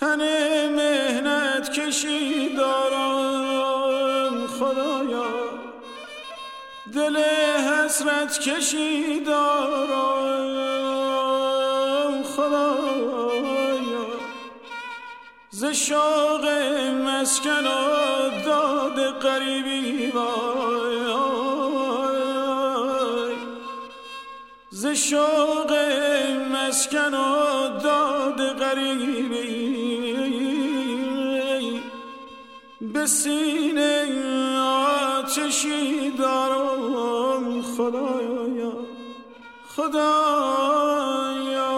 تن مهنت کشی دارم خدایا، دل حسرت کشی دارم خدایا، ز شوق مسکن و داد غریبی وای، ز شوق مسکن و داد غریبی به سینه آتشی دارم خدایا خدایا.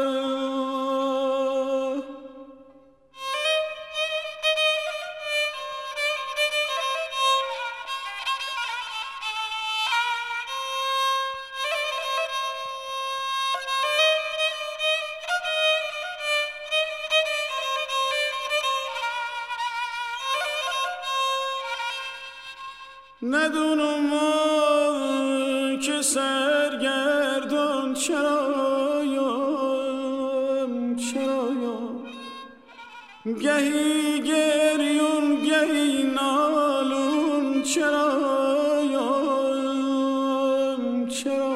ندونم که سرگردان چرایم گهی گریون گهی نالون چرایم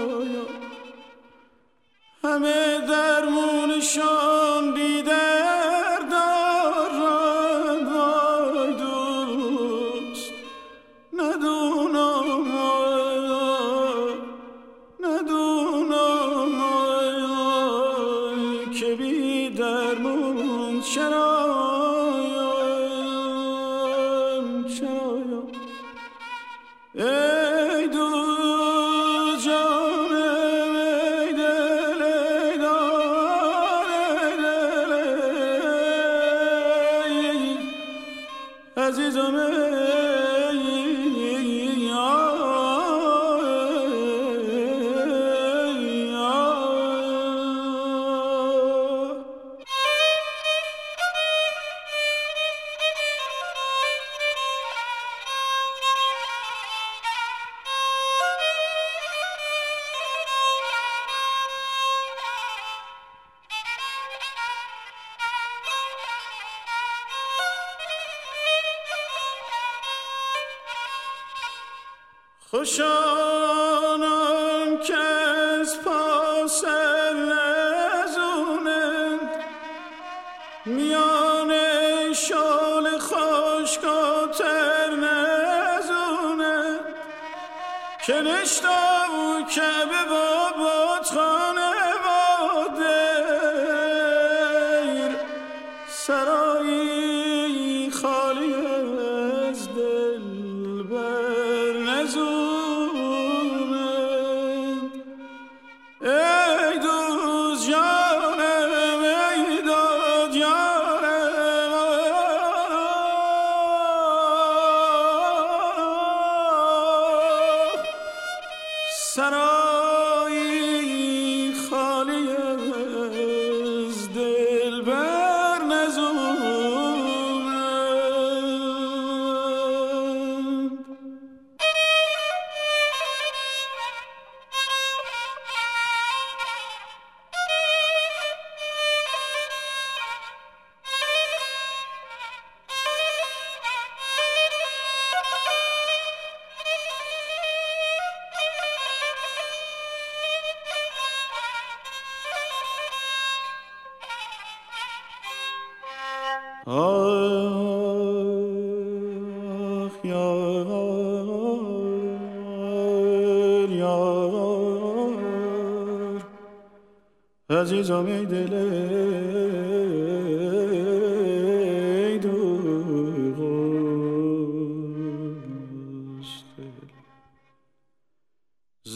همه درمونشان بیدر دارند وای دوست، ندونم که بی درمون چرایم ای دوست جانم ای دل ای عزیزم خوشانم که از پاس لزونند میان شال خشک و تر نزونند که نشتا و کعبه و بتخانه و دیر سرایی خالی از دل بر نزونند. ای دوست جانم ای داد جانم سرایی خالی از دل بر نزونند. آخ یار عزیزم ای دل ای دوست، ز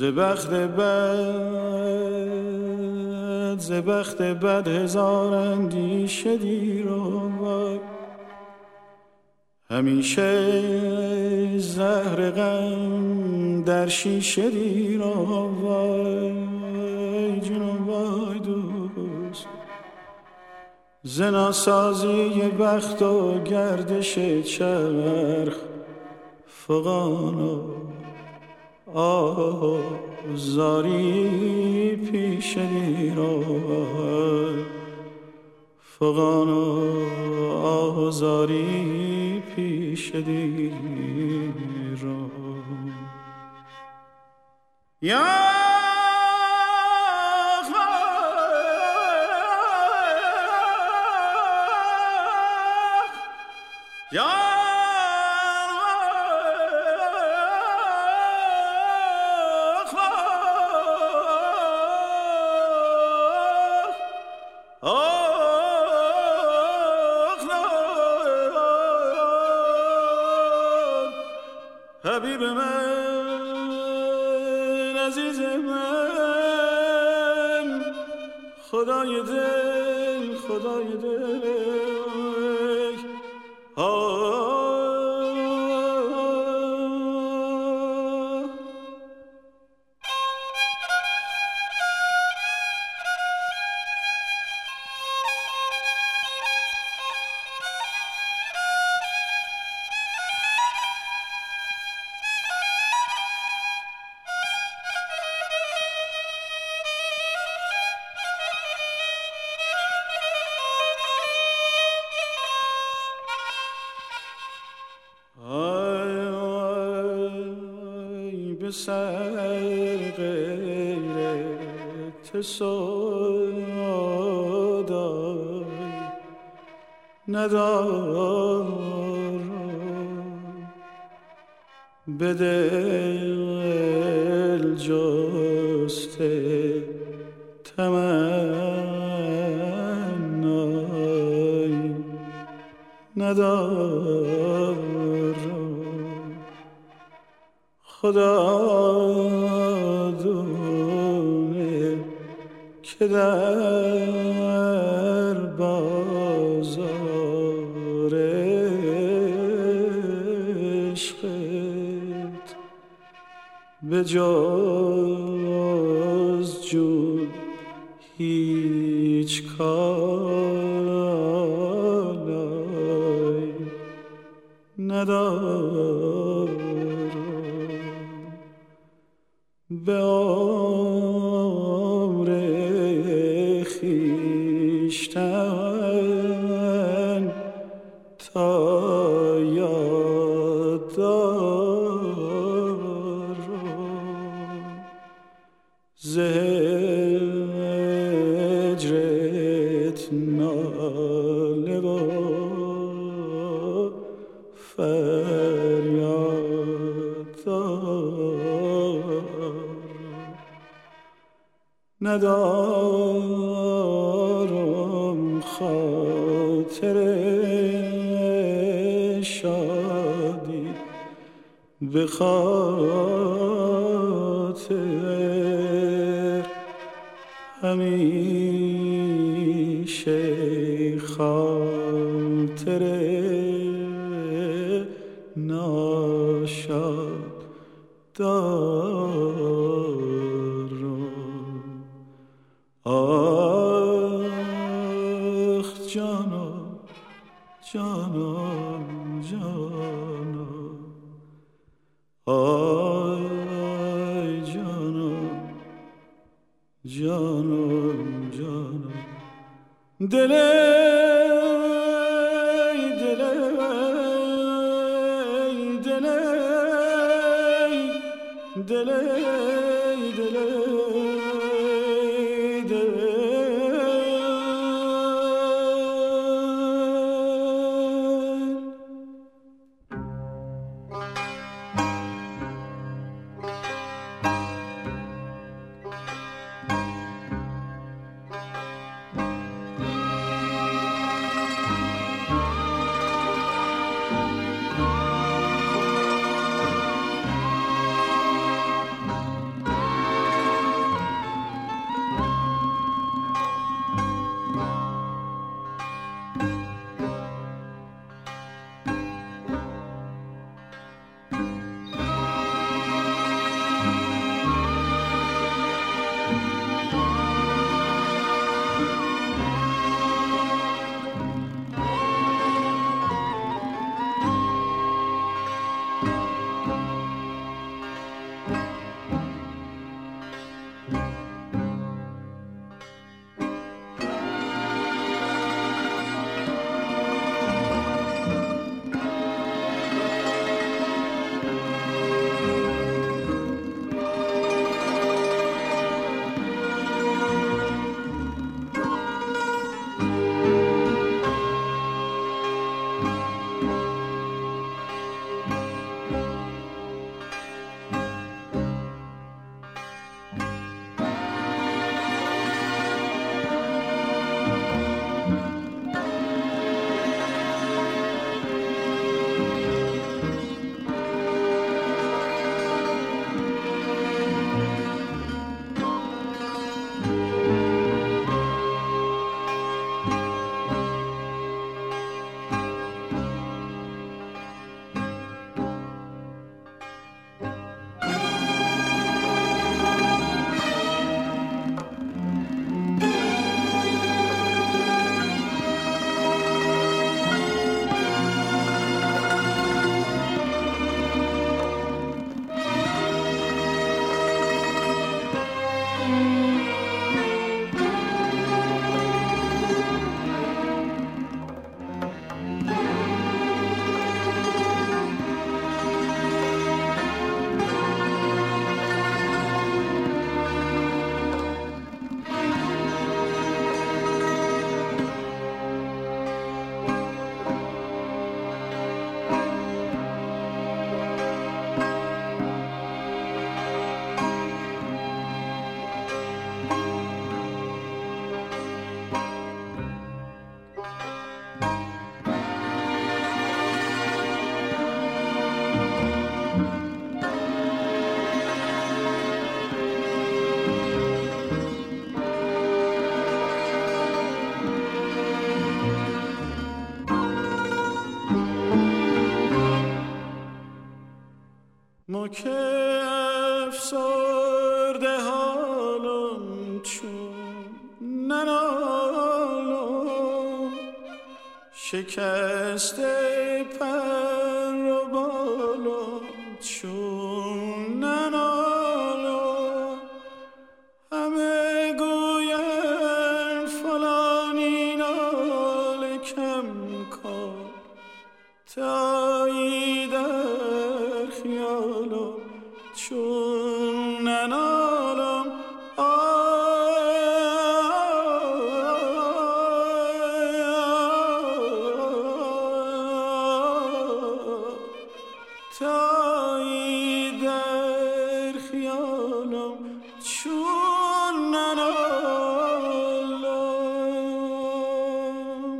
بخت بد هزار اندیشه دیر آور، همیشه زهر غم در شیشه دیر آور جنون وای دوست، ز ناسازی بخت و گردش چرخ فغان زاری پیش دیر آور فغان آزاری پیش دیر را حبیب من عزیز من خدای دل خدای دل به سر غیرت سودای ندارم به دل جسته تمنای ندارم خدا دونه که در بازار عشقت به جز جود هیچ کالای ندارم به عمر خویشتن تا یاد دارم ز هجرت ناله و فریاد ندارم خاطر شادی به خاطر همیشه خاطر ناشاد دارم آخ جانم جانم جانم آی جانم جانم جانم که افسرده حالم چون ننالم شکسته پر و بالم چون ننالم همه گوین فلانی نال کم کار تایی در خیالم چون ننالم تایی در خیالم چون ننالم.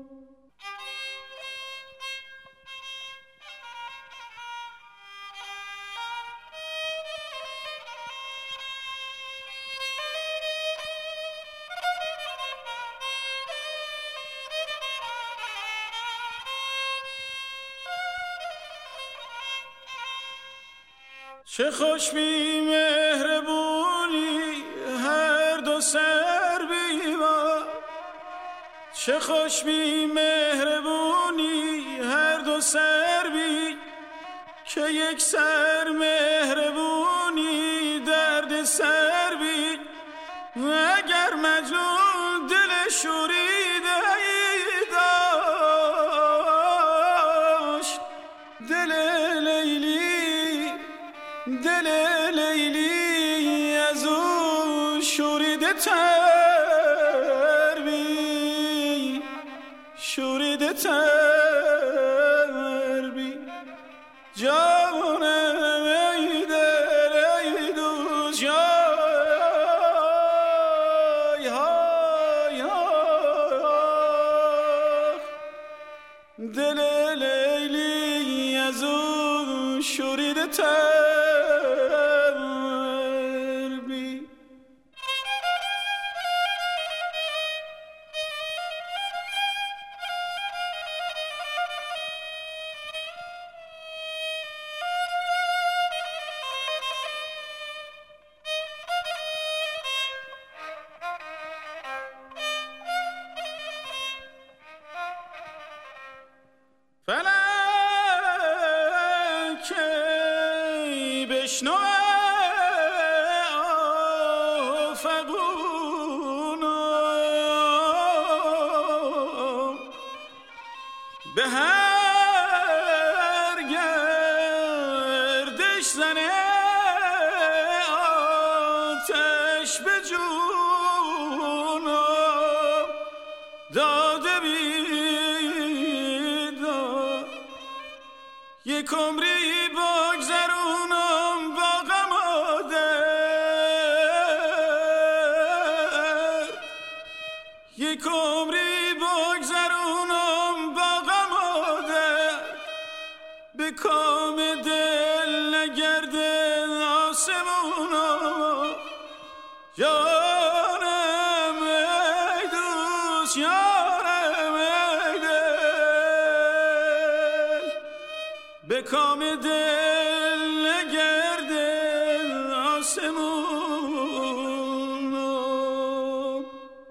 چه خوش بی مهربونی هر دو سر بیوا چه خوش بی مهربونی هر دو سر بی که یک سر مهربونی درد سر بی و اگر مجنون دل شوریده داشت دل لیلی از او شوریده تر بی شوریده تر بی جانم ای دل ای دوست های های های دل لیلی از او شوریده تر فلکی بشنو آفقونم به هر گردش زنه آتش به جونم داده بیدار یک عمری بگذرونم با غم و درد یک عمری بگذرونم با غم و درد به کام دل نگرده آسمونم یارم ای دوست یارم ای دل به کام دل نگرده آسمونم.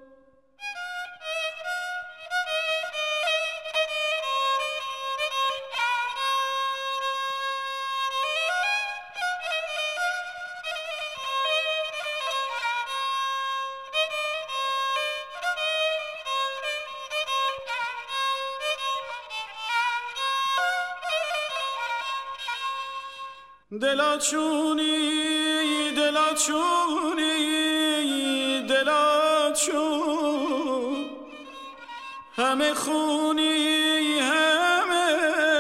دلا چونی دلا چونی دلا چون همه خونی همه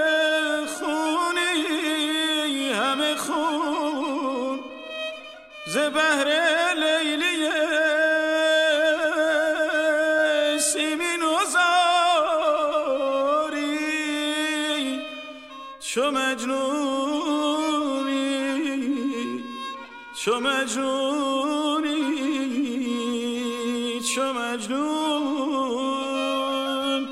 خونی همه خون ز بهر لیلی سیمین و زاری چو مجنونی چو مجنونی چو مجنون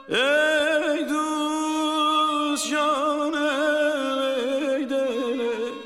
ای دوست جانم ای دل